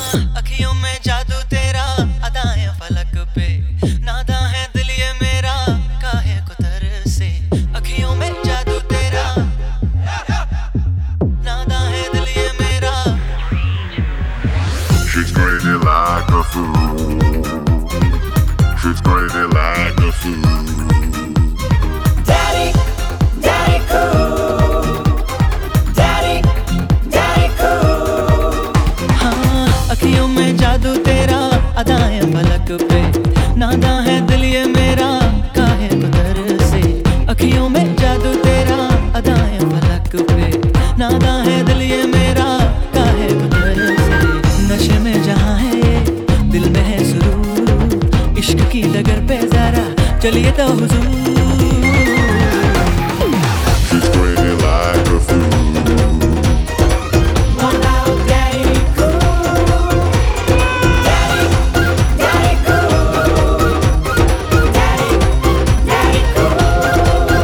अखियों में जादू तेरा, अदाएं फलक पे, नादा है दिल ये मेरा, काहे को तरसे। अखियों में जादू तेरा, नादा है दिल ये मेरा। She's crazy like a fool. She's crazy like a fool. Daddy, daddy cool, daddy, daddy cool। हाँ, अखियों में जादू तेरा, अदाएं फलक पे, नादा है दिल ये मेरा, काहे को तरसे। अखियों में जादू तेरा, अदाएं फलक पे, नादा है दिल ये मेरा, काहे को तरसे। नशे में जहाँ है ये, दिल में है सुरूर, इश्क की डगर पे जरा चलिए तो हुजूर। She's crazy like a fool. What out, daddy cool, daddy, daddy cool, daddy, daddy cool।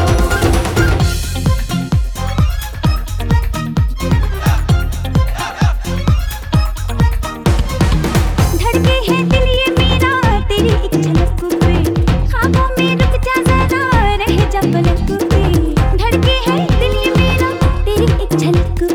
धड़के है दिल ये मेरा तेरी एक झलक पे, ख्वाबों में रुक जा जरा रह जा पलक पे। धड़के है दिल ये मेरा तेरी एक झलक